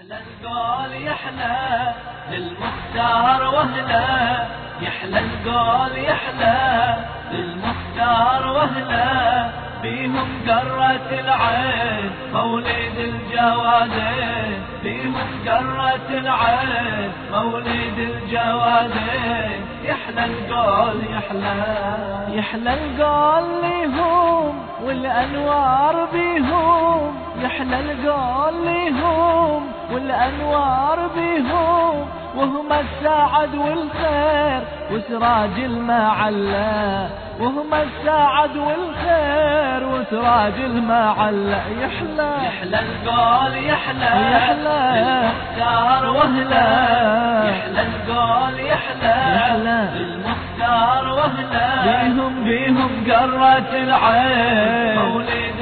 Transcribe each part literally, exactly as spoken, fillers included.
يحلى القول يحلى للمختار وهلا، يحلى القول يحلى للمختار وهلا، بيهم قرة العين مولد الجوادين، بيهم قرة العين مولد الجوادين. يحلى القول يحلى يحلى القول ليهم والأنوار بيهم، يحلى القول ليهم والأنوار بيهم، وهم السعد والخير وسراج المعلى، وهم السعد والخير وسراج المعلى. يحلى يحلى القول يحلى يحلى للمختار وهلا، يحلى القول يحلى يحلى للمختار وهلا، بيهم بيهم قرة العين مولد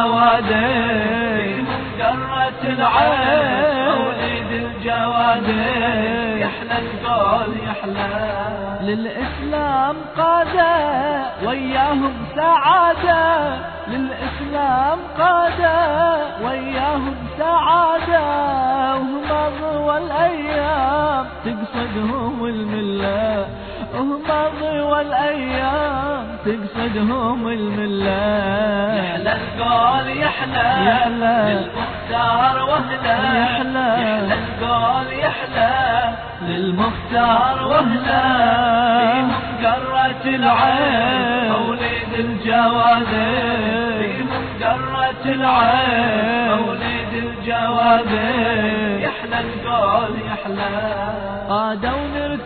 الجوادين، بيهم قرة العين مولد الجوادين. يحلى القول يحلى للإسلام قادة وياهم سعادة، للإسلام قادة وياهم سعادة، وهم ضوى الأيام تقصدهم الملة، وهم ضوى الأيام تقصدهم الملة. يحلى القول يحلى يحلى للمختار وهلا، يحلى يحلى القول يحلى للمختار وهلا، بيهم قرة العين مولد الجوادين، بيهم قرة العين مولد الجوادين. يحلى القول يحلى قادوا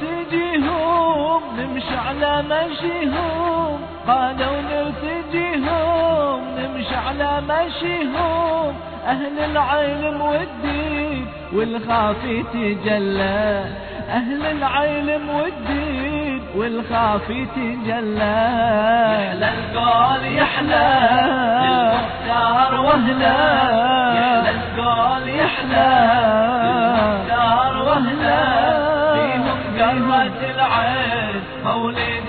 نرتجيهم نمشي على مشيهم، قادوا نرتجيهم نمشي على مشيهم، أهل العلم والدين والخافي تجلى، أهل العلم والدين والخافي تجلى. يحلى القول يحلى للمختار وهلا، يحلى القول يحلى للمختار وهلا، بيهم قرة العين مولد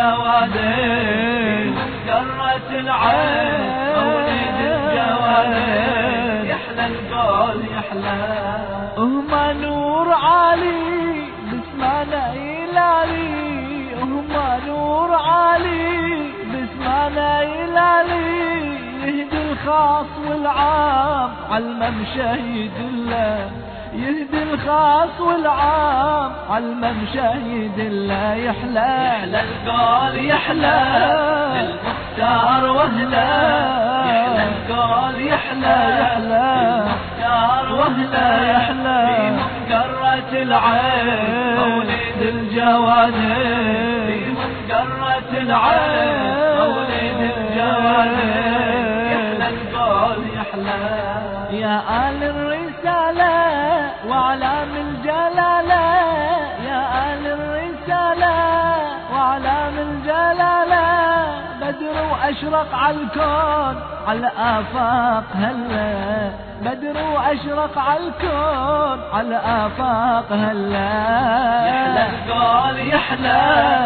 الجوادين، بيهم قرة العين مولد الجوادين. يحلى القول يحلى هما نور عالي باسمنا يلالي، هما نور عالي باسمنا يلالي، يهدي الخاص والعام عالممشى يدله، يهدي الخاص والعام عالممشى يدله. يحلى يحلى القول يحلى للمختار وهلا، يحلى القول يحلى للمختار وهلا، يحلى بيهم قرة العين مولد الجوادين، بيهم قرة العين مولد الجوادين. يحلى القول يحلى يا آل الرسالة وأعلام الجلالة، يا آل الرسالة وأعلام الجلالة، بدر وأشرق عالكون على آفاق هلا، بدر وأشرق عالكون على آفاق هلا. يحلى القول يحلى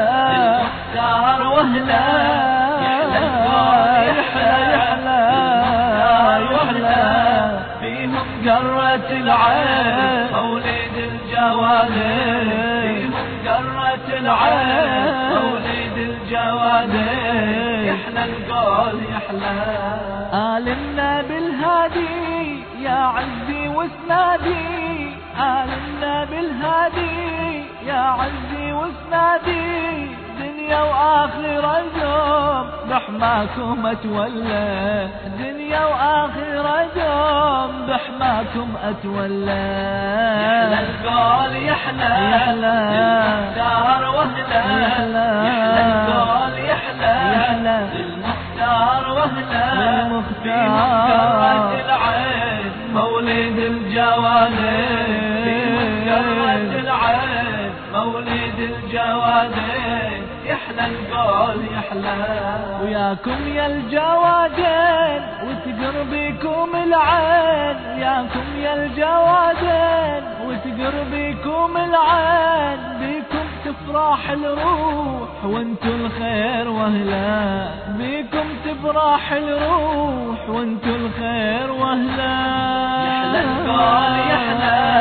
للمختار وهلا، يحلى القول يحلى للمختار وهلا، بيهم قرة العين مولد الجوادين، بيهم قرة العين مولد الجوادين. يحلى القول يحلى آل النبي الهادي يا عزي واسنادي، آل النبي الهادي يا عزي واسنادي، دنيا وآخرة دوم بحماكم أتولى، دنيا وآخرة دوم بحماكم أتولى. يحلى القول يحلى يحلى للمختار وهلا، يحلى القول يحلى للمختار وهلا، بيهم قرة العين مولد الجوادين، بيهم قرة العين مولد الجوادين. يحلى القول يحلى وياكم يا الجوادين وتقر بيكم العين، ياكم يا الجوادين وتقر بيكم العين، بيكم تفرح الروح وانتو الخير وهلا، بيكم تفرح الروح وانتو الخير وهلا. يحلى القول يحلى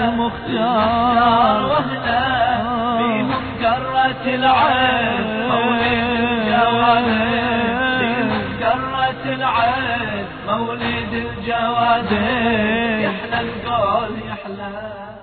المختار وهنا بيهم قرة العين مولد الجوادين بيهم قرة العين مولد الجوادين يحلى القول يحلى